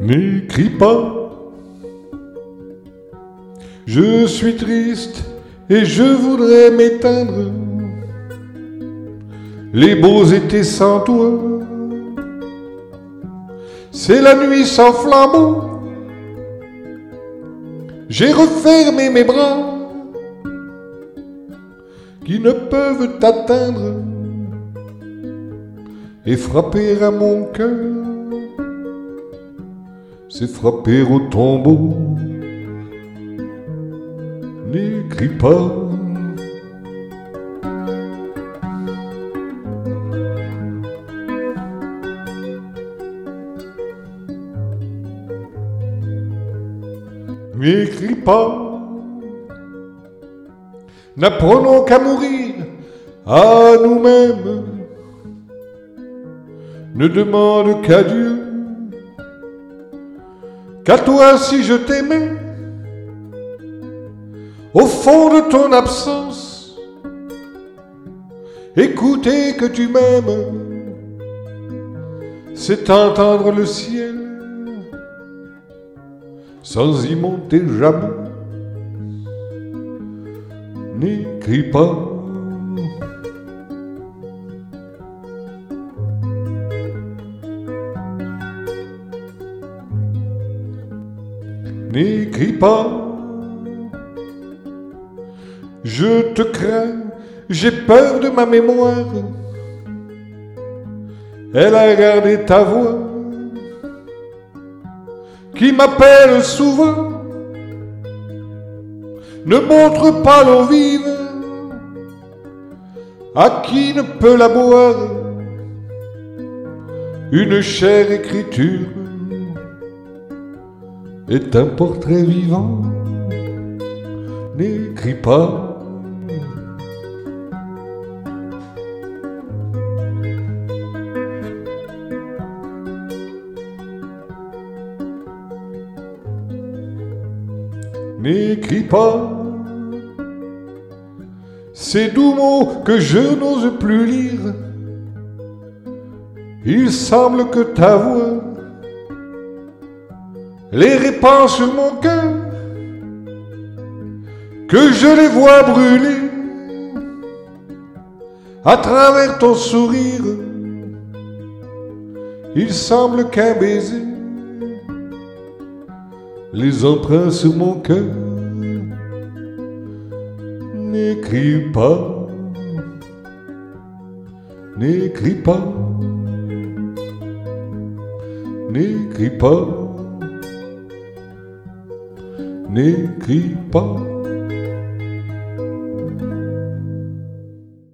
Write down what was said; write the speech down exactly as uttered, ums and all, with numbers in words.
N'écris pas, je suis triste et je voudrais m'éteindre. Les beaux étés sans toi, c'est la nuit sans flambeau. J'ai refermé mes bras qui ne peuvent t'atteindre et frapper à mon cœur, c'est frapper au tombeau. N'écris pas, n'écris pas, n'apprenons qu'à mourir à nous-mêmes. Ne demande qu'à Dieu, qu'à toi si je t'aimais. Au fond de ton absence, écouter que tu m'aimes, c'est entendre le ciel sans y monter jamais. N'écris pas, n'écris pas, je te crains, j'ai peur de ma mémoire. Elle a gardé ta voix qui m'appelle souvent. Ne montre pas l'eau vive à qui ne peut la boire. Une chère écriture est un portrait vivant. N'écris pas, n'écris pas ces doux mots que je n'ose plus lire. Il semble que ta voix les répand sur mon cœur, que je les vois brûler à travers ton sourire. Il semble qu'un baiser les emprunts sur mon cœur. N'écris pas, n'écris pas, n'écris pas, n'écris pas.